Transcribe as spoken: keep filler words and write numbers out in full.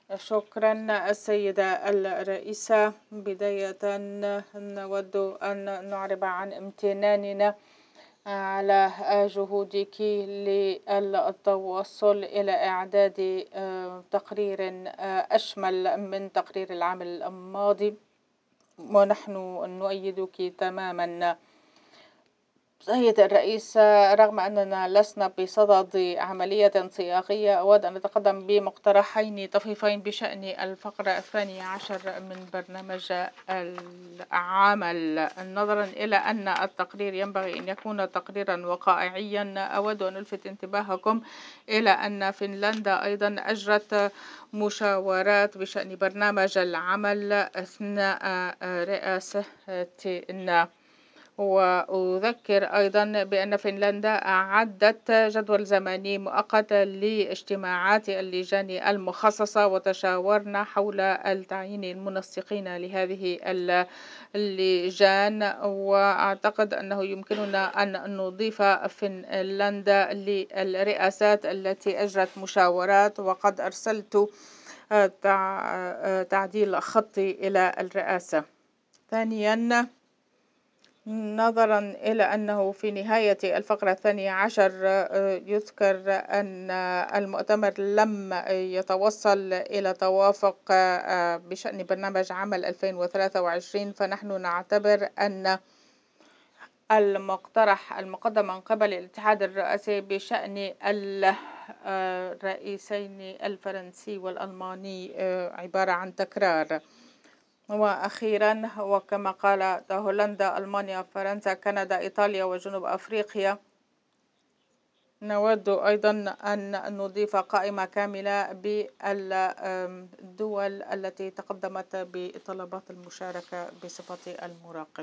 شكرا السيدة الرئيسة. بداية نود أن نعرب عن امتناننا على جهودك للتوصل إلى إعداد تقرير أشمل من تقرير العام الماضي، ونحن نؤيدك تماما. سيدة الرئيسة، رغم أننا لسنا بصدد عملية صياغية، أود أن أتقدم بمقترحين طفيفين بشأن الفقرة الثانية عشر من برنامج العمل. نظرا إلى أن التقرير ينبغي أن يكون تقريرا وقائعيا، أود أن ألفت انتباهكم إلى أن فنلندا أيضا أجرت مشاورات بشأن برنامج العمل أثناء رئاستنا. وأذكر أيضا بأن فنلندا أعدت جدول زمني مؤقت لاجتماعات اللجان المخصصة، وتشاورنا حول التعيين المنسقين لهذه اللجان. وأعتقد أنه يمكننا أن نضيف فنلندا للرئاسات التي أجرت مشاورات، وقد أرسلت تعديل خطي إلى الرئاسة. ثانيا، نظرا إلى أنه في نهاية الفقرة الثانية عشر يذكر أن المؤتمر لم يتوصل إلى توافق بشأن برنامج عمل ألفين وثلاثة وعشرين، فنحن نعتبر أن المقترح المقدم من قبل الاتحاد الرئاسي بشأن الرئيسين الفرنسي والألماني عبارة عن تكرار. وأخيرا، وكما قال هولندا، ألمانيا، فرنسا، كندا، إيطاليا وجنوب أفريقيا، نود أيضا أن نضيف قائمة كاملة بالدول التي تقدمت بطلبات المشاركة بصفة المراقب.